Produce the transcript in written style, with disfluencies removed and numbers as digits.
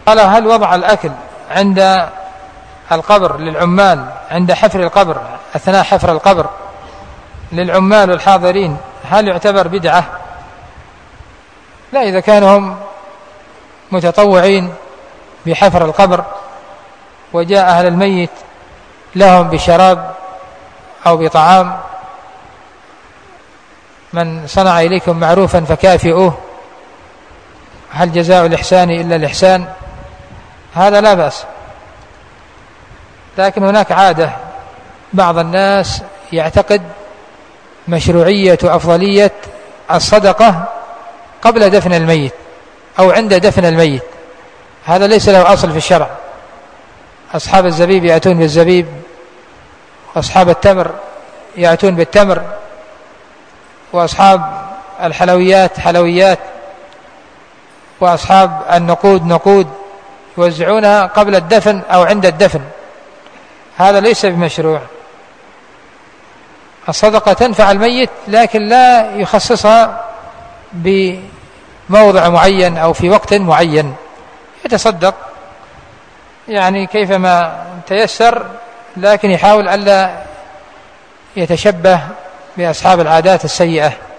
قال: هل وضع الأكل عند القبر للعمال عند حفر القبر أثناء حفر القبر للعمال الحاضرين هل يعتبر بدعة؟ لا، إذا كانوا هم متطوعين بحفر القبر وجاء أهل الميت لهم بشراب أو بطعام، من صنع إليكم معروفا فكافئوه، هل جزاء الإحسان إلا الإحسان، هذا لا بأس. لكن هناك عادة بعض الناس يعتقد مشروعية وأفضلية الصدقة قبل دفن الميت أو عند دفن الميت، هذا ليس له أصل في الشرع. أصحاب الزبيب يأتون بالزبيب، وأصحاب التمر يأتون بالتمر، وأصحاب الحلويات حلويات، وأصحاب النقود نقود، يوزعونها قبل الدفن أو عند الدفن، هذا ليس بمشروع. الصدقة تنفع الميت لكن لا يخصصها بموضع معين أو في وقت معين، يتصدق يعني كيفما تيسر، لكن يحاول ألا يتشبه بأصحاب العادات السيئة.